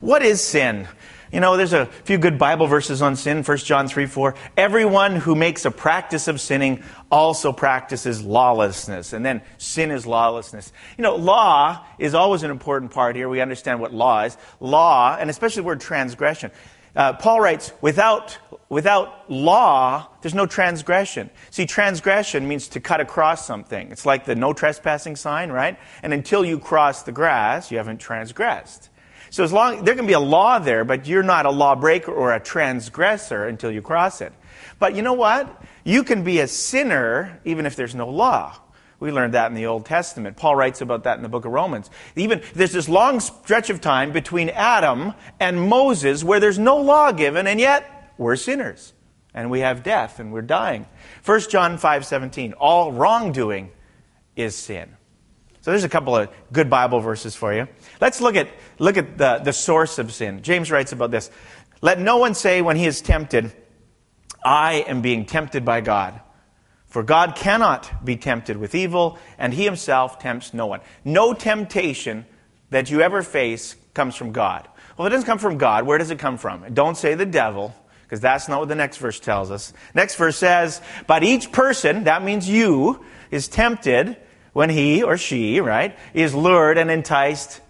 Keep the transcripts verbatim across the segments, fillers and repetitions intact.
what is sin? You know, there's a few good Bible verses on sin. First John three four. Everyone who makes a practice of sinning also practices lawlessness. And then sin is lawlessness. You know, law is always an important part here. We understand what law is. Law, and especially the word transgression. Uh, Paul writes, without, without law, there's no transgression. See, transgression means to cut across something. It's like the no trespassing sign, right? And until you cross the grass, you haven't transgressed. So as long, there can be a law there, but you're not a lawbreaker or a transgressor until you cross it. But you know what? You can be a sinner even if there's no law. We learned that in the Old Testament. Paul writes about that in the book of Romans. Even there's this long stretch of time between Adam and Moses where there's no law given, and yet we're sinners. And we have death, and we're dying. First John five seventeen, all wrongdoing is sin. So there's a couple of good Bible verses for you. Let's look at look at the, the source of sin. James writes about this. Let no one say when he is tempted, I am being tempted by God. For God cannot be tempted with evil, and he himself tempts no one. No temptation that you ever face comes from God. Well, if it doesn't come from God, where does it come from? Don't say the devil, because that's not what the next verse tells us. Next verse says, but each person, that means you, is tempted when he or she, right, is lured and enticed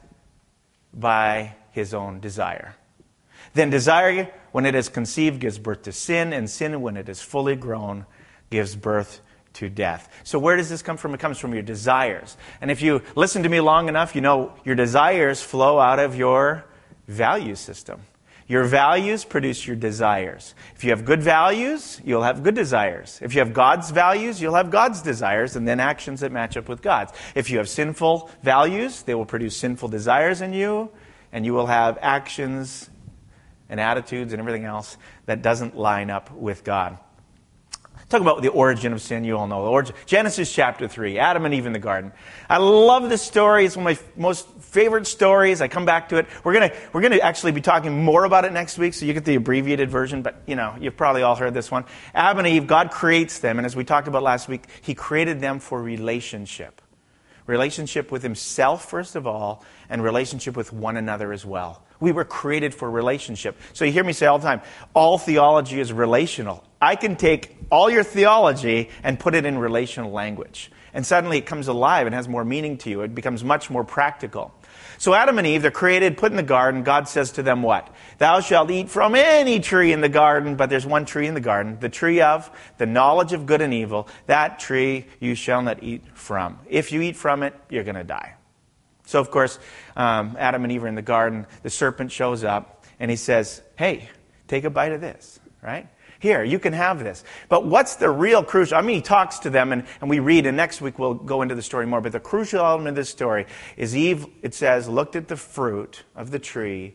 by his own desire. Then desire, when it is conceived, gives birth to sin, and sin, when it is fully grown, gives birth to death. So where does this come from? It comes from your desires. And if you listen to me long enough, you know your desires flow out of your value system. Your values produce your desires. If you have good values, you'll have good desires. If you have God's values, you'll have God's desires, and then actions that match up with God's. If you have sinful values, they will produce sinful desires in you, and you will have actions and attitudes and everything else that doesn't line up with God. Talk about the origin of sin. You all know the origin. Genesis chapter three, Adam and Eve in the garden. I love this story. It's one of my most favorite stories. I come back to it. We're gonna we're gonna actually be talking more about it next week, so you get the abbreviated version. But you know, you've probably all heard this one. Adam and Eve, God creates them, and as we talked about last week, He created them for relationship, relationship with Himself first of all, and relationship with one another as well. We were created for relationship. So you hear me say all the time, all theology is relational. I can take all your theology and put it in relational language. And suddenly it comes alive and has more meaning to you. It becomes much more practical. So Adam and Eve, they're created, put in the garden. God says to them what? Thou shalt eat from any tree in the garden, but there's one tree in the garden, the tree of the knowledge of good and evil. That tree you shall not eat from. If you eat from it, you're going to die. So, of course, um, Adam and Eve are in the garden. The serpent shows up, and he says, hey, take a bite of this, right? Here, you can have this. But what's the real crucial? I mean, he talks to them, and, and we read, and next week we'll go into the story more. But the crucial element of this story is Eve, it says, looked at the fruit of the tree,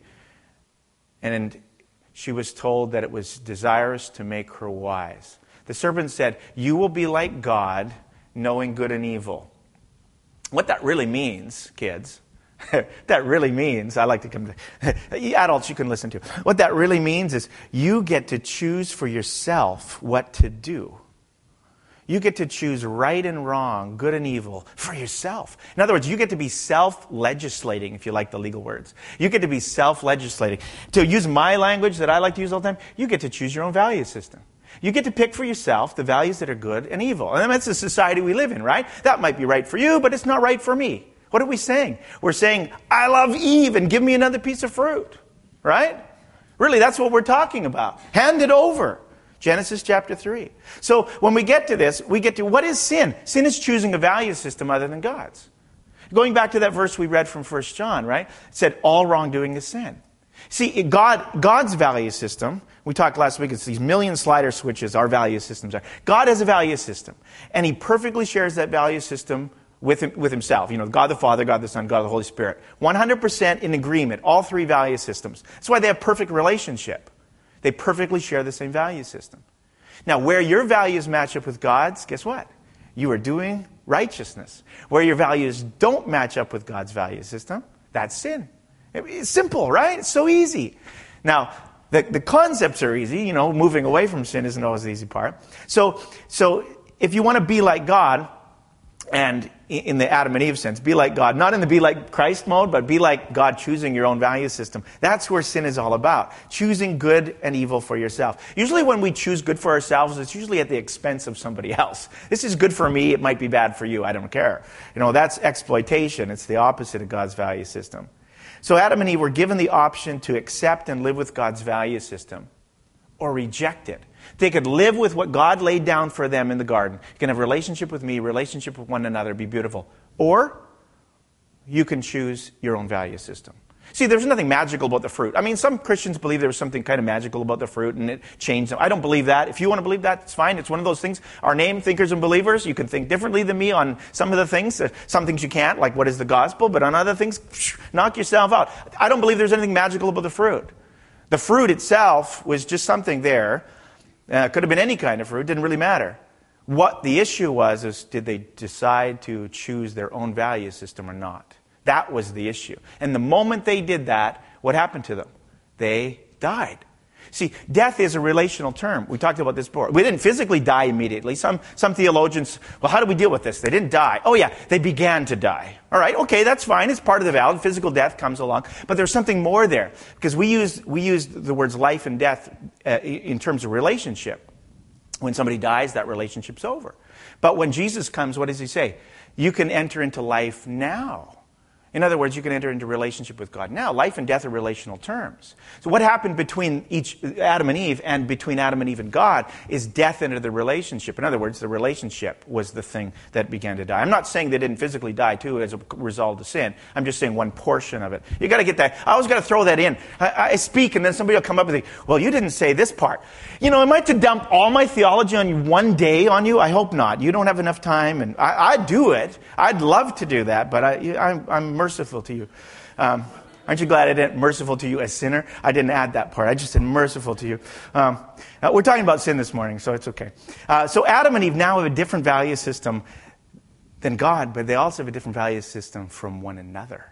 and she was told that it was desirous to make her wise. The serpent said, you will be like God, knowing good and evil. What that really means, kids, that really means, I like to come to, adults you can listen to. What that really means is you get to choose for yourself what to do. You get to choose right and wrong, good and evil for yourself. In other words, you get to be self-legislating, if you like the legal words. You get to be self-legislating. To use my language that I like to use all the time, you get to choose your own value system. You get to pick for yourself the values that are good and evil. And that's the society we live in, right? That might be right for you, but it's not right for me. What are we saying? We're saying, I love Eve and give me another piece of fruit, right? Really, that's what we're talking about. Hand it over. Genesis chapter three. So when we get to this, we get to what is sin? Sin is choosing a value system other than God's. Going back to that verse we read from First John, right? It said, all wrongdoing is sin. See, God, God's value system, we talked last week, it's these million slider switches our value systems are. God has a value system, and He perfectly shares that value system with him, with Himself. You know, God the Father, God the Son, God the Holy Spirit. one hundred percent in agreement, all three value systems. That's why they have perfect relationship. They perfectly share the same value system. Now, where your values match up with God's, guess what? You are doing righteousness. Where your values don't match up with God's value system, that's sin. It's simple, right? It's so easy. Now, the, the concepts are easy. You know, moving away from sin isn't always the easy part. So, so if you want to be like God, And in the Adam and Eve sense, be like God. Not in the be like Christ mode, but be like God, choosing your own value system. That's where sin is all about. Choosing good and evil for yourself. Usually when we choose good for ourselves, it's usually at the expense of somebody else. This is good for me, it might be bad for you, I don't care. You know, that's exploitation. It's the opposite of God's value system. So Adam and Eve were given the option to accept and live with God's value system or reject it. They could live with what God laid down for them in the garden. You can have a relationship with me, relationship with one another, be beautiful. Or you can choose your own value system. See, there's nothing magical about the fruit. I mean, some Christians believe there was something kind of magical about the fruit and it changed them. I don't believe that. If you want to believe that, it's fine. It's one of those things. Our name, Thinkers and Believers, you can think differently than me on some of the things. Some things you can't, like what is the gospel, but on other things, knock yourself out. I don't believe there's anything magical about the fruit. The fruit itself was just something there. Uh, it could have been any kind of fruit. Didn't really matter. What the issue was is, did they decide to choose their own value system or not? That was the issue. And the moment they did that, what happened to them? They died. See, death is a relational term. We talked about this before. We didn't physically die immediately. Some some theologians, well, how do we deal with this? They didn't die. Oh yeah, they began to die. All right, okay, that's fine. It's part of the valid. Physical death comes along. But there's something more there. Because we use, we use the words life and death uh, in terms of relationship. When somebody dies, that relationship's over. But when Jesus comes, what does he say? You can enter into life now. In other words, you can enter into relationship with God now. Life and death are relational terms. So what happened between each Adam and Eve and between Adam and Eve and God is death into the relationship. In other words, the relationship was the thing that began to die. I'm not saying they didn't physically die too as a result of sin. I'm just saying one portion of it. You got to get that. I always got to throw that in. I, I speak and then somebody will come up and say, well, you didn't say this part. You know, am I to dump all my theology on you one day on you? I hope not. You don't have enough time. And I, I'd do it. I'd love to do that, but I, I'm, I'm merciful to you. Um, aren't you glad I didn't merciful to you as sinner? I didn't add that part. I just said merciful to you. Um, uh, we're talking about sin this morning, so it's okay. Uh, so Adam and Eve now have a different value system than God, but they also have a different value system from one another.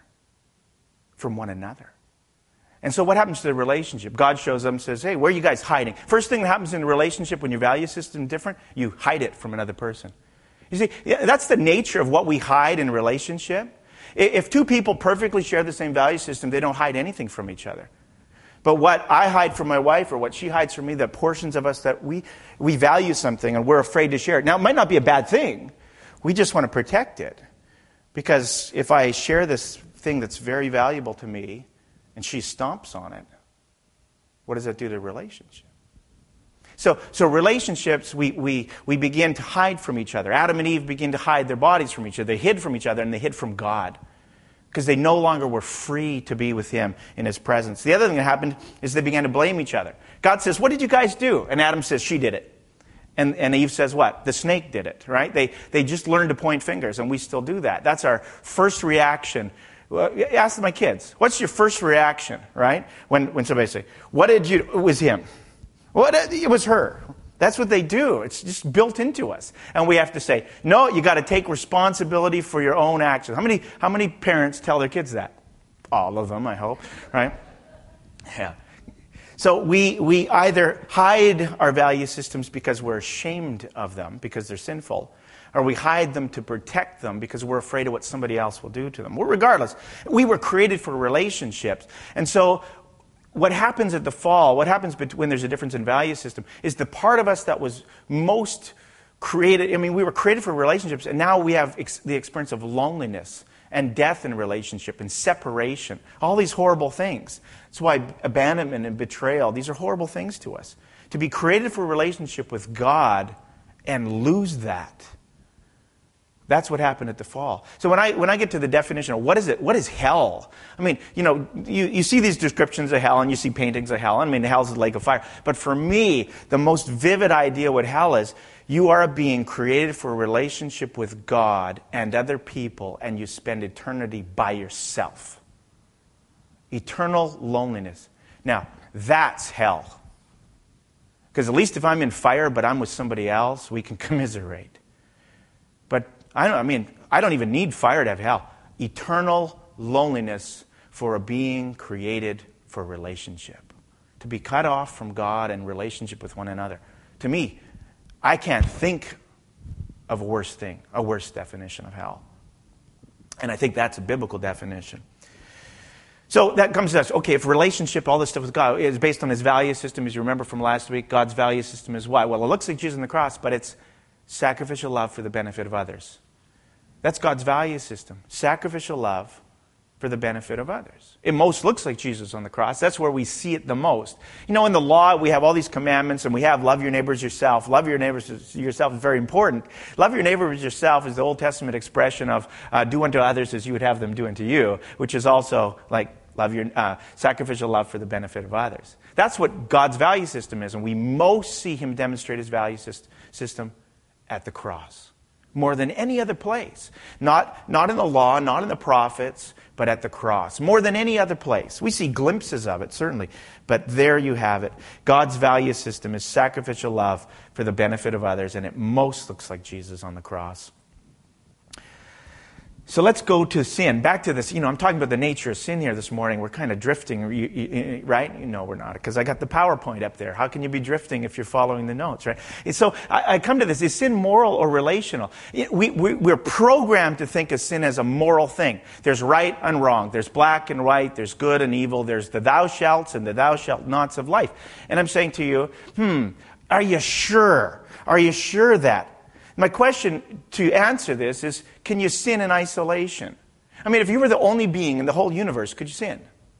From one another. And so what happens to the relationship? God shows them and says, hey, where are you guys hiding? First thing that happens in a relationship when your value system is different, you hide it from another person. You see, that's the nature of what we hide in a relationship. If two people perfectly share the same value system, they don't hide anything from each other. But what I hide from my wife or what she hides from me, the portions of us that we, we value something and we're afraid to share it. Now, it might not be a bad thing. We just want to protect it. Because if I share this thing that's very valuable to me and she stomps on it, what does that do to the relationship? So, so relationships, we, we, we begin to hide from each other. Adam and Eve begin to hide their bodies from each other. They hid from each other and they hid from God. Because they no longer were free to be with Him in His presence. The other thing that happened is they began to blame each other. God says, what did you guys do? And Adam says, she did it. And, and Eve says what? The snake did it, right? They, they just learned to point fingers, and we still do that. That's our first reaction. Well, ask my kids, what's your first reaction, right? When, when somebody says, what did you, it was him. What, it was her. That's what they do. It's just built into us. And we have to say, no, you got to take responsibility for your own actions. How many, how many parents tell their kids that? All of them, I hope, right? Yeah. So we, we either hide our value systems because we're ashamed of them, because they're sinful, or we hide them to protect them because we're afraid of what somebody else will do to them. Well, regardless, we were created for relationships. And so what happens at the fall, what happens when there's a difference in value system, is the part of us that was most created, I mean, we were created for relationships, and now we have ex- the experience of loneliness and death in relationship and separation. All these horrible things. That's why abandonment and betrayal, these are horrible things to us. To be created for a relationship with God and lose that. That's what happened at the fall. So when I when I get to the definition of what is it, what is hell? I mean, you know, you, you see these descriptions of hell and you see paintings of hell. I mean, hell's a lake of fire. But for me, the most vivid idea what hell is, you are a being created for a relationship with God and other people, and you spend eternity by yourself. Eternal loneliness. Now, that's hell. Because at least if I'm in fire but I'm with somebody else, we can commiserate. But I don't I mean, I don't even need fire to have hell. Eternal loneliness for a being created for relationship. To be cut off from God and relationship with one another. To me, I can't think of a worse thing, a worse definition of hell. And I think that's a biblical definition. So that comes to us. Okay, if relationship, all this stuff with God is based on his value system, as you remember from last week, God's value system is what? Well, it looks like Jesus on the cross, but it's sacrificial love for the benefit of others. That's God's value system. Sacrificial love for the benefit of others. It most looks like Jesus on the cross. That's where we see it the most. You know, in the law, we have all these commandments, and we have love your neighbors yourself. Love your neighbors yourself is very important. Love your neighbors yourself is the Old Testament expression of uh, do unto others as you would have them do unto you, which is also like love your uh, sacrificial love for the benefit of others. That's what God's value system is, and we most see him demonstrate his value syst- system at the cross. More than any other place. Not, not in the law, not in the prophets, but at the cross. More than any other place. We see glimpses of it, certainly. But there you have it. God's value system is sacrificial love for the benefit of others, and it most looks like Jesus on the cross. So let's go to sin. Back to this, you know, I'm talking about the nature of sin here this morning. We're kind of drifting, right? No, we're not, because I got the PowerPoint up there. How can you be drifting if you're following the notes, right? And so I, I come to this. Is sin moral or relational? We, we, we're programmed to think of sin as a moral thing. There's right and wrong. There's black and white. There's good and evil. There's the thou shalts and the thou shalt nots of life. And I'm saying to you, hmm, are you sure? Are you sure that? My question to answer this is, can you sin in isolation? I mean, if you were the only being in the whole universe, could you sin?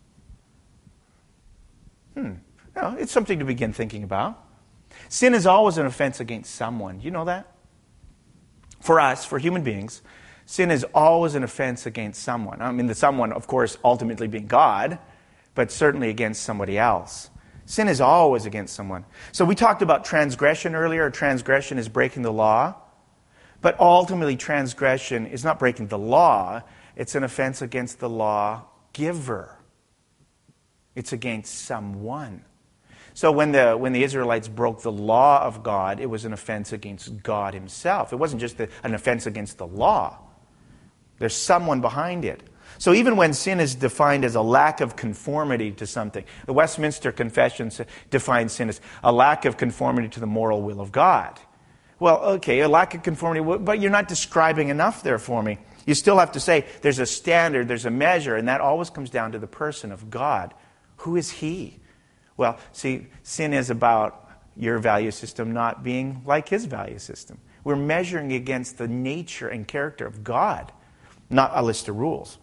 Hmm. Well, it's something to begin thinking about. Sin is always an offense against someone. You know that? For us, for human beings, sin is always an offense against someone. I mean, the someone, of course, ultimately being God, but certainly against somebody else. Sin is always against someone. So we talked about transgression earlier. Transgression is breaking the law. But ultimately, transgression is not breaking the law. It's an offense against the law giver. It's against someone. So when the when the Israelites broke the law of God, it was an offense against God himself. It wasn't just the, an offense against the law. There's someone behind it. So even when sin is defined as a lack of conformity to something, the Westminster Confession defines sin as a lack of conformity to the moral will of God. Well, okay, a lack of conformity, but you're not describing enough there for me. You still have to say there's a standard, there's a measure, and that always comes down to the person of God. Who is he? Well, see, sin is about your value system not being like his value system. We're measuring against the nature and character of God, not a list of rules.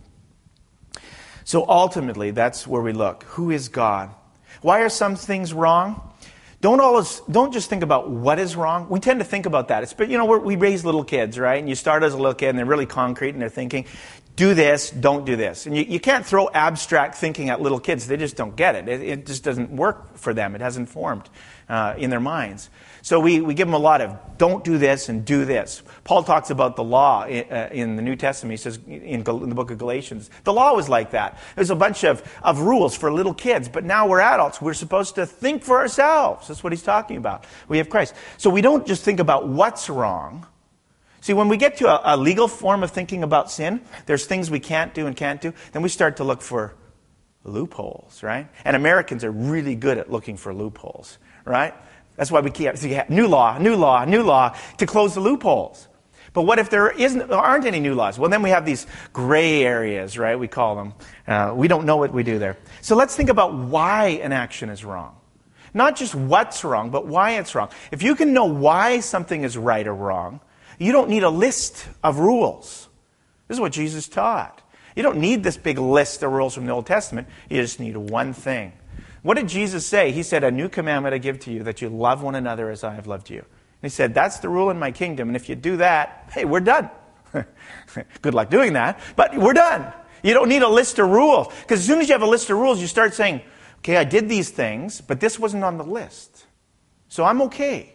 So ultimately, that's where we look. Who is God? Why are some things wrong? Don't always, don't just think about what is wrong. We tend to think about that. It's, you know, we're, we raise little kids, right? And you start as a little kid and they're really concrete and they're thinking, do this, don't do this. And you, you can't throw abstract thinking at little kids. They just don't get it. It, it just doesn't work for them. It hasn't formed uh, in their minds. So we, we give them a lot of don't do this and do this. Paul talks about the law in, uh, in the New Testament. He says in, in the book of Galatians, the law was like that. There's a bunch of, of rules for little kids, but now we're adults. We're supposed to think for ourselves. That's what he's talking about. We have Christ. So we don't just think about what's wrong. See, when we get to a, a legal form of thinking about sin, there's things we can't do and can't do, then we start to look for loopholes, right? And Americans are really good at looking for loopholes, right? That's why we keep new law, new law, new law to close the loopholes. But what if there isn't, there aren't any new laws? Well, then we have these gray areas, right? We call them. Uh, we don't know what we do there. So let's think about why an action is wrong. Not just what's wrong, but why it's wrong. If you can know why something is right or wrong, you don't need a list of rules. This is what Jesus taught. You don't need this big list of rules from the Old Testament. You just need one thing. What did Jesus say? He said, a new commandment I give to you, that you love one another as I have loved you. And he said, that's the rule in my kingdom, and if you do that, hey, we're done. Good luck doing that, but we're done. You don't need a list of rules. Because as soon as you have a list of rules, you start saying, okay, I did these things, but this wasn't on the list. So I'm okay.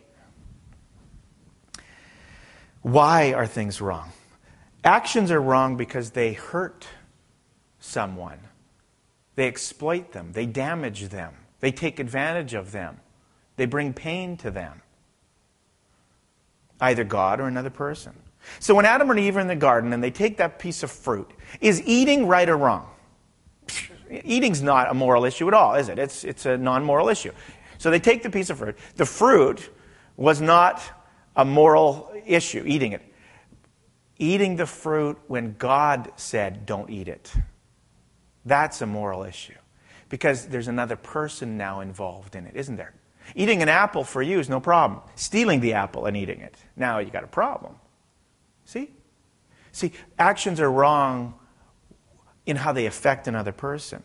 Why are things wrong? Actions are wrong because they hurt someone. They exploit them. They damage them. They take advantage of them. They bring pain to them. Either God or another person. So when Adam and Eve are in the garden and they take that piece of fruit, is eating right or wrong? Eating's not a moral issue at all, is it? It's, it's a non-moral issue. So they take the piece of fruit. The fruit was not a moral issue, eating it. Eating the fruit when God said don't eat it. That's a moral issue. Because there's another person now involved in it, isn't there? Eating an apple for you is no problem. Stealing the apple and eating it, now you got a problem. See? See, actions are wrong in how they affect another person.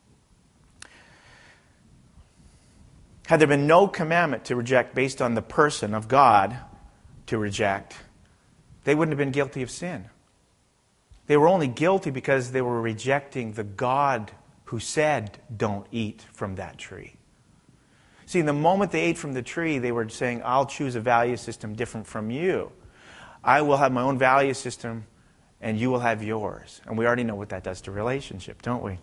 Had there been no commandment to reject based on the person of God to reject, they wouldn't have been guilty of sin. They were only guilty because they were rejecting the God who said, don't eat from that tree. See, the moment they ate from the tree, they were saying, I'll choose a value system different from you. I will have my own value system, and you will have yours. And we already know what that does to relationship, don't we?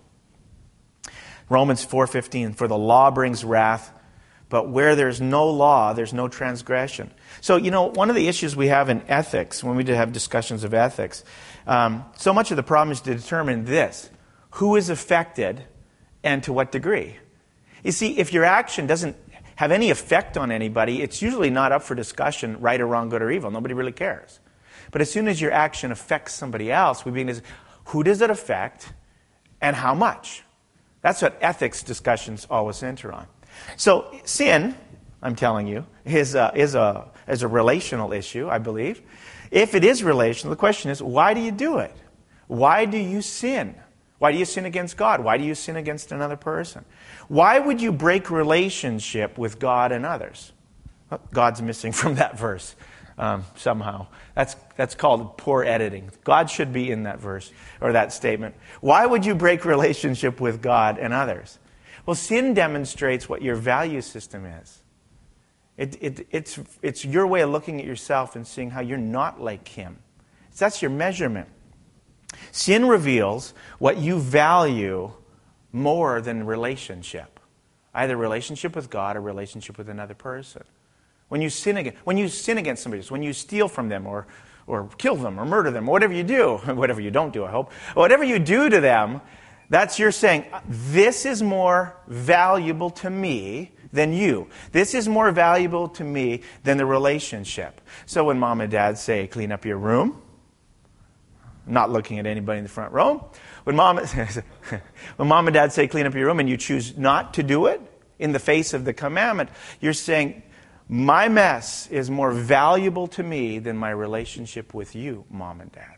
Romans four fifteen, for the law brings wrath, but where there's no law, there's no transgression. So, you know, one of the issues we have in ethics, when we have discussions of ethics, um, so much of the problem is to determine this. Who is affected and to what degree? You see, if your action doesn't have any effect on anybody, it's usually not up for discussion, right or wrong, good or evil. Nobody really cares. But as soon as your action affects somebody else, we begin to say, who does it affect and how much? That's what ethics discussions always center on. So sin, I'm telling you, is a, is a, is a relational issue, I believe. If it is relational, the question is, why do you do it? Why do you sin? Why do you sin against God? Why do you sin against another person? Why would you break relationship with God and others? Well, God's missing from that verse um, somehow. That's, that's called poor editing. God should be in that verse or that statement. Why would you break relationship with God and others? Well, sin demonstrates what your value system is. It, it, it's, it's your way of looking at yourself and seeing how you're not like Him. So that's your measurement. Sin reveals what you value more than relationship. Either relationship with God or relationship with another person. When you sin against, when you sin against somebody, when you steal from them or, or kill them or murder them, whatever you do, whatever you don't do, I hope, whatever you do to them, that's you're saying, this is more valuable to me than you. This is more valuable to me than the relationship. So when mom and dad say, clean up your room, not looking at anybody in the front row. When mom, when mom and dad say clean up your room and you choose not to do it in the face of the commandment, you're saying, my mess is more valuable to me than my relationship with you, mom and dad.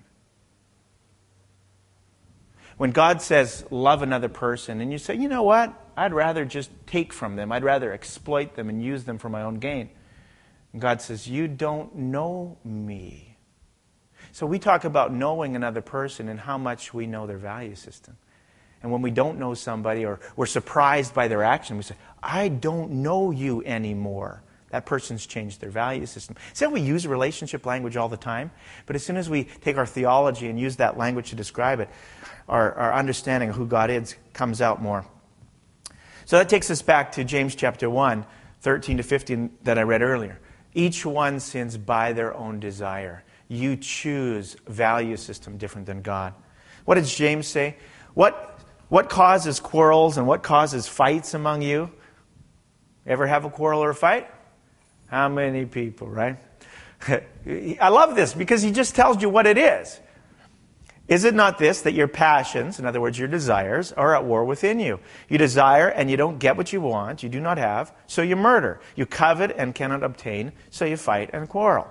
When God says love another person and you say, you know what, I'd rather just take from them. I'd rather exploit them and use them for my own gain. And God says, you don't know me. So we talk about knowing another person and how much we know their value system. And when we don't know somebody or we're surprised by their action, we say, I don't know you anymore. That person's changed their value system. See how we use relationship language all the time? But as soon as we take our theology and use that language to describe it, our, our understanding of who God is comes out more. So that takes us back to James chapter one, thirteen to fifteen that I read earlier. Each one sins by their own desire. You choose value system different than God. What does James say? What, what causes quarrels and what causes fights among you? Ever have a quarrel or a fight? How many people, right? I love this because he just tells you what it is. Is it not this, that your passions, in other words, your desires, are at war within you? You desire and you don't get what you want, you do not have, so you murder. You covet and cannot obtain, so you fight and quarrel.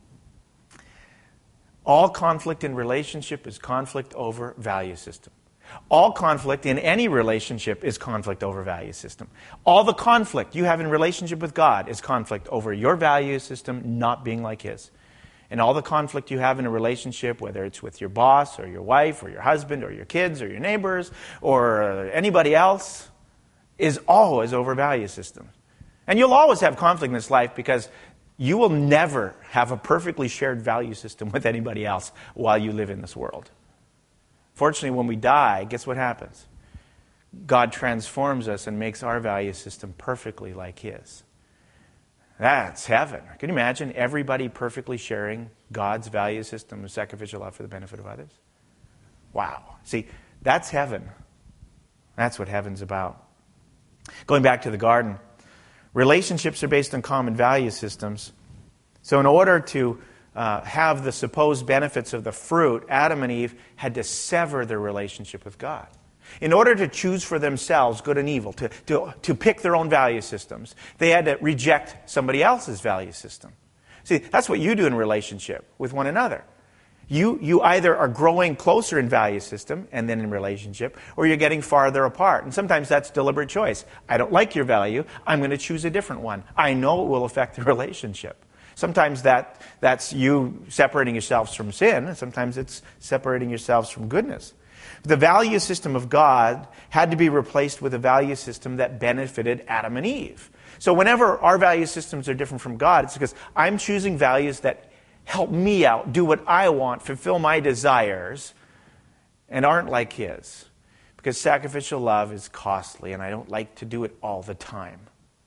All conflict in relationship is conflict over value system. All conflict in any relationship is conflict over value system. All the conflict you have in relationship with God is conflict over your value system not being like His. And all the conflict you have in a relationship, whether it's with your boss or your wife or your husband or your kids or your neighbors or anybody else, is always over value systems. And you'll always have conflict in this life because you will never have a perfectly shared value system with anybody else while you live in this world. Fortunately, when we die, guess what happens? God transforms us and makes our value system perfectly like His. That's heaven. Can you imagine everybody perfectly sharing God's value system of sacrificial love for the benefit of others? Wow. See, that's heaven. That's what heaven's about. Going back to the garden, relationships are based on common value systems. So in order to uh, have the supposed benefits of the fruit, Adam and Eve had to sever their relationship with God. In order to choose for themselves good and evil, to, to, to pick their own value systems, they had to reject somebody else's value system. See, that's what you do in relationship with one another. You, you either are growing closer in value system and then in relationship, or you're getting farther apart. And sometimes that's deliberate choice. I don't like your value. I'm going to choose a different one. I know it will affect the relationship. Sometimes that, that's you separating yourselves from sin, and sometimes it's separating yourselves from goodness. The value system of God had to be replaced with a value system that benefited Adam and Eve. So whenever our value systems are different from God, it's because I'm choosing values that help me out, do what I want, fulfill my desires, and aren't like His. Because sacrificial love is costly, and I don't like to do it all the time.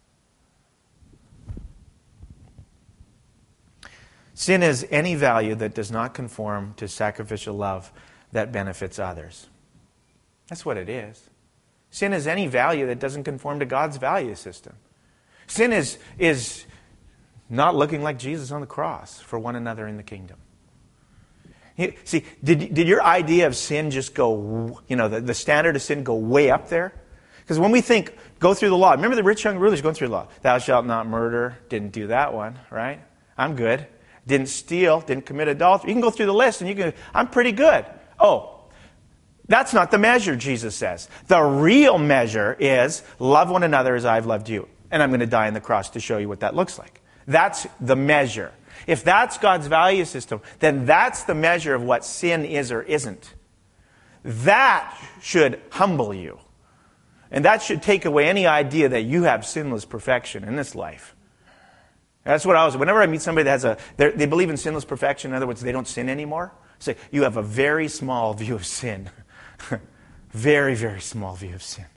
Sin is any value that does not conform to sacrificial love that benefits others. That's what it is. Sin is any value that doesn't conform to God's value system. Sin is, is not looking like Jesus on the cross for one another in the kingdom. You, see, did, did your idea of sin just go, you know, the, the standard of sin go way up there? Because when we think, go through the law. Remember the rich young rulers going through the law. Thou shalt not murder. Didn't do that one, right? I'm good. Didn't steal. Didn't commit adultery. You can go through the list and you can, I'm pretty good. Oh, that's not the measure, Jesus says. The real measure is love one another as I've loved you. And I'm going to die on the cross to show you what that looks like. That's the measure. If that's God's value system, then that's the measure of what sin is or isn't. That should humble you. And that should take away any idea that you have sinless perfection in this life. That's what I was, whenever I meet somebody that has a, they believe in sinless perfection, in other words, they don't sin anymore, I say, you have a very small view of sin. Very, very small view of sin.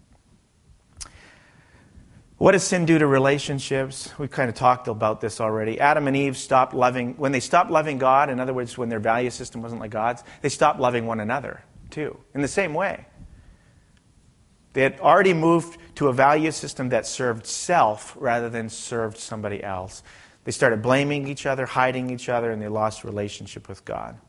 What does sin do to relationships? We've kind of talked about this already. Adam and Eve stopped loving, when they stopped loving God, in other words, when their value system wasn't like God's, they stopped loving one another, too, in the same way. They had already moved to a value system that served self rather than served somebody else. They started blaming each other, hiding each other, and they lost relationship with God.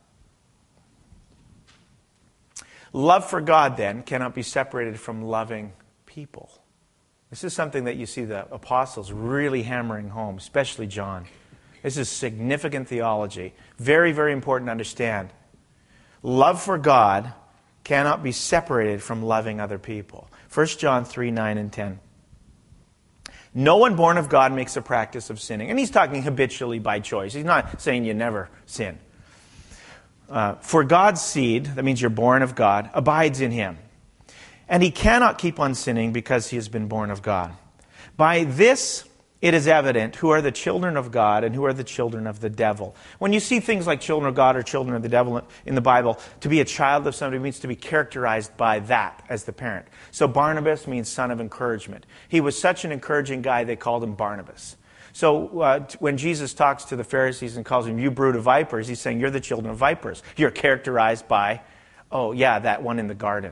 Love for God, then, cannot be separated from loving people. This is something that you see the apostles really hammering home, especially John. This is significant theology. Very, very important to understand. Love for God cannot be separated from loving other people. First John three, nine, and ten. No one born of God makes a practice of sinning. And he's talking habitually by choice. He's not saying you never sin. Uh, for God's seed, that means you're born of God, abides in him. And he cannot keep on sinning because he has been born of God. By this it is evident who are the children of God and who are the children of the devil. When you see things like children of God or children of the devil in the Bible, to be a child of somebody means to be characterized by that as the parent. So Barnabas means son of encouragement. He was such an encouraging guy, they called him Barnabas. So uh, when Jesus talks to the Pharisees and calls them, you brood of vipers, he's saying, you're the children of vipers. You're characterized by, oh yeah, that one in the garden.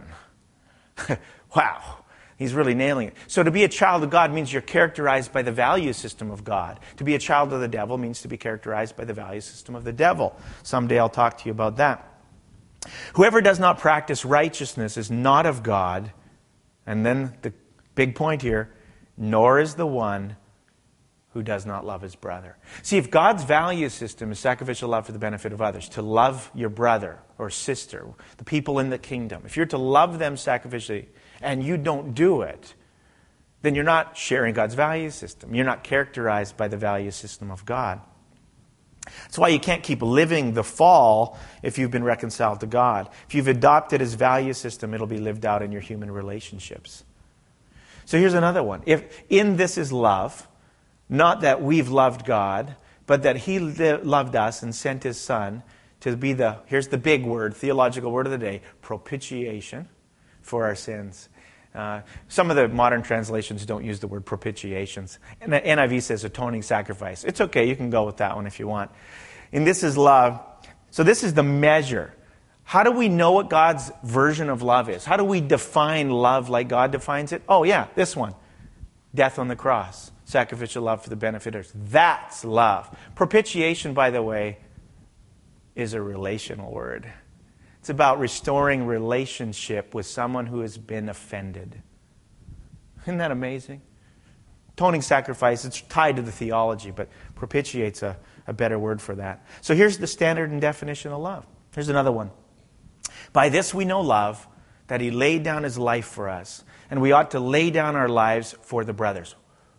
Wow. He's really nailing it. So to be a child of God means you're characterized by the value system of God. To be a child of the devil means to be characterized by the value system of the devil. Someday I'll talk to you about that. Whoever does not practice righteousness is not of God. And then the big point here, nor is the one who does not love his brother. See, if God's value system is sacrificial love for the benefit of others, to love your brother or sister, the people in the kingdom, if you're to love them sacrificially, and you don't do it, then you're not sharing God's value system. You're not characterized by the value system of God. That's why you can't keep living the fall if you've been reconciled to God. If you've adopted his value system, it'll be lived out in your human relationships. So here's another one. If in this is love, not that we've loved God, but that he li- loved us and sent his Son to be the, here's the big word, theological word of the day, propitiation for our sins. Uh, some of the modern translations don't use the word propitiations. And the N I V says atoning sacrifice. It's okay, you can go with that one if you want. And this is love. So this is the measure. How do we know what God's version of love is? How do we define love like God defines it? Oh yeah, this one. Death on the cross. Sacrificial love for the benefit of others. That's love. Propitiation, by the way, is a relational word. It's about restoring relationship with someone who has been offended. Isn't that amazing? Atoning sacrifice, it's tied to the theology, but propitiate's a, a better word for that. So here's the standard and definition of love. Here's another one. By this we know love, that he laid down his life for us, and we ought to lay down our lives for the brothers.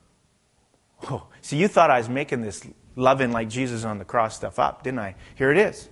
Oh, see, you thought I was making this loving like Jesus on the cross stuff up, didn't I? Here it is.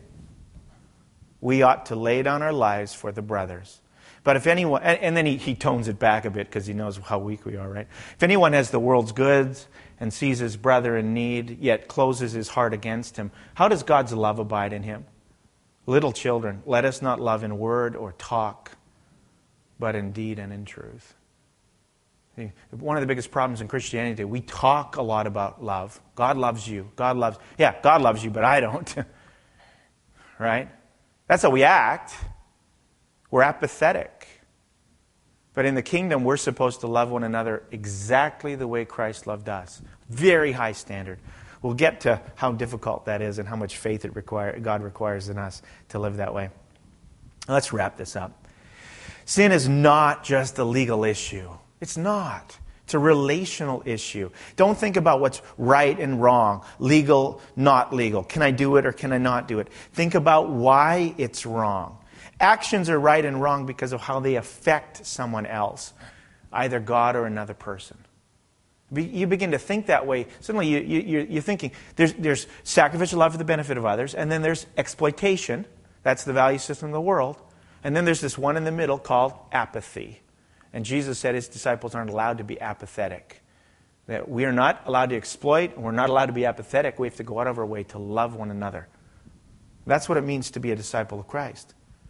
We ought to lay down our lives for the brothers. But if anyone, and, and then he, he tones it back a bit because he knows how weak we are, right? If anyone has the world's goods and sees his brother in need, yet closes his heart against him, how does God's love abide in him? Little children, let us not love in word or talk, but in deed and in truth. One of the biggest problems in Christianity, we talk a lot about love. God loves you. God loves, yeah, God loves you, but I don't. Right? That's how we act. We're apathetic. But in the kingdom, we're supposed to love one another exactly the way Christ loved us. Very high standard. We'll get to how difficult that is and how much faith it require, God requires in us to live that way. Let's wrap this up. Sin is not just a legal issue. It's not. It's a relational issue. Don't think about what's right and wrong, legal, not legal. Can I do it or can I not do it? Think about why it's wrong. Actions are right and wrong because of how they affect someone else, either God or another person. You begin to think that way. Suddenly you, you, you're thinking there's, there's sacrificial love for the benefit of others, and then there's exploitation. That's the value system of the world. And then there's this one in the middle called apathy. And Jesus said his disciples aren't allowed to be apathetic. That we are not allowed to exploit, and we're not allowed to be apathetic. We have to go out of our way to love one another. That's what it means to be a disciple of Christ.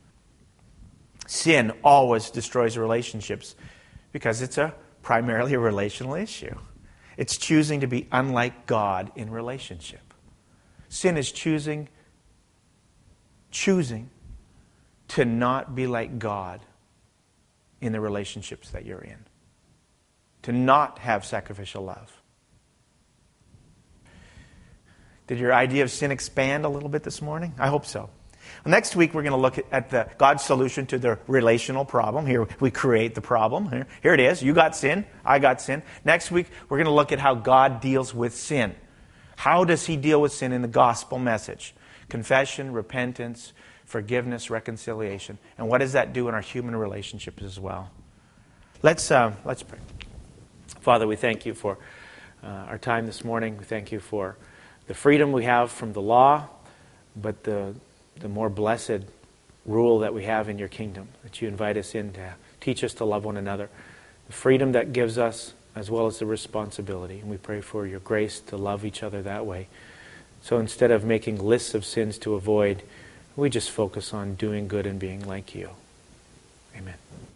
Sin always destroys relationships because it's a primarily a relational issue. It's choosing to be unlike God in relationship. Sin is choosing, choosing to not be like God in the relationships that you're in. To not have sacrificial love. Did your idea of sin expand a little bit this morning? I hope so. Next week, we're going to look at the God's solution to the relational problem. Here, we create the problem. Here, here it is. You got sin. I got sin. Next week, we're going to look at how God deals with sin. How does he deal with sin in the gospel message? Confession, repentance, forgiveness, reconciliation. And what does that do in our human relationships as well? Let's, uh, let's pray. Father, we thank you for uh, our time this morning. We thank you for the freedom we have from the law, but the the more blessed rule that we have in your kingdom, that you invite us in to teach us to love one another. The freedom that gives us, as well as the responsibility. And we pray for your grace to love each other that way. So instead of making lists of sins to avoid, we just focus on doing good and being like you. Amen.